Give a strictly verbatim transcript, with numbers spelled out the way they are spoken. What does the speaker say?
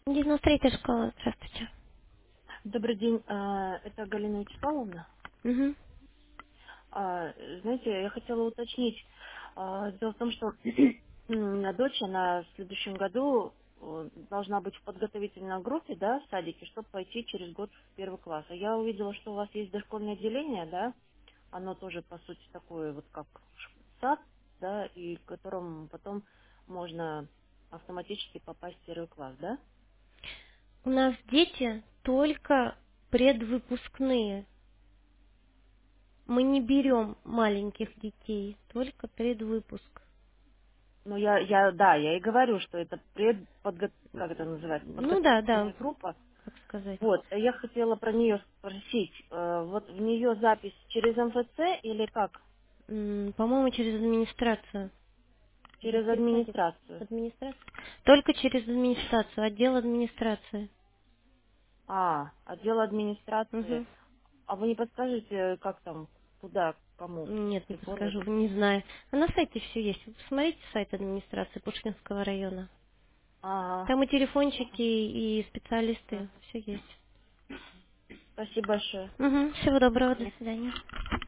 девяносто третья школа, здравствуйте. Добрый день, а, это Галина Вячеславовна. Угу. А, Знаете, я хотела уточнить. а, Дело в том, что у меня дочь, она в следующем году э, должна быть в подготовительной группе, да, в садике, чтобы пойти через год в первый класс. А я увидела, что у вас есть дошкольное отделение, да, оно тоже, по сути, такое вот как сад, да, и в котором потом можно автоматически попасть в первый класс, да? У нас дети только предвыпускные. Мы не берем маленьких детей, только предвыпуск. Ну, я, я, да, я и говорю, что это предподго... как это называется, Ну да, да, подготовительная группа. как сказать. Вот, я хотела про нее спросить. э, Вот в нее запись через эм эф це или как? М, По-моему, через администрацию. Через Детский садик. администрацию. Администрация? Только через администрацию, отдел администрации. А, отдел администрации. Угу. А вы не подскажете, как там, куда, кому Нет, не подскажу, оформить? не знаю. А на сайте все есть. Вы посмотрите сайт администрации Пушкинского района. Ага. Там и телефончики, и Ага. специалисты. Все есть. Спасибо большое. Угу. Всего доброго, до свидания.